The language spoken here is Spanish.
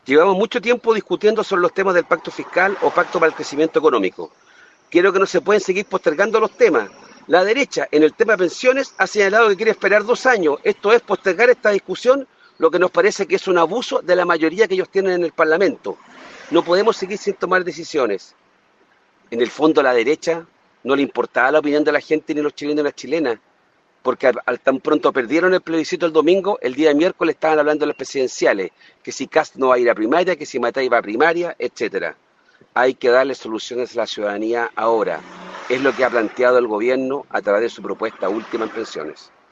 Llevamos mucho tiempo discutiendo sobre los temas del pacto fiscal o pacto para el crecimiento económico. Creo que no se pueden seguir postergando los temas. La derecha, en el tema pensiones, ha señalado que quiere esperar 2 años. Esto es postergar esta discusión, lo que nos parece que es un abuso de la mayoría que ellos tienen en el Parlamento. No podemos seguir sin tomar decisiones. En el fondo, a la derecha no le importaba la opinión de la gente ni los chilenos ni las chilenas, porque al tan pronto perdieron el plebiscito el domingo, el día de miércoles estaban hablando de las presidenciales, que si Kast no va a ir a primaria, que si Matei va a primaria, etcétera. Hay que darle soluciones a la ciudadanía ahora. Es lo que ha planteado el gobierno a través de su propuesta última en pensiones.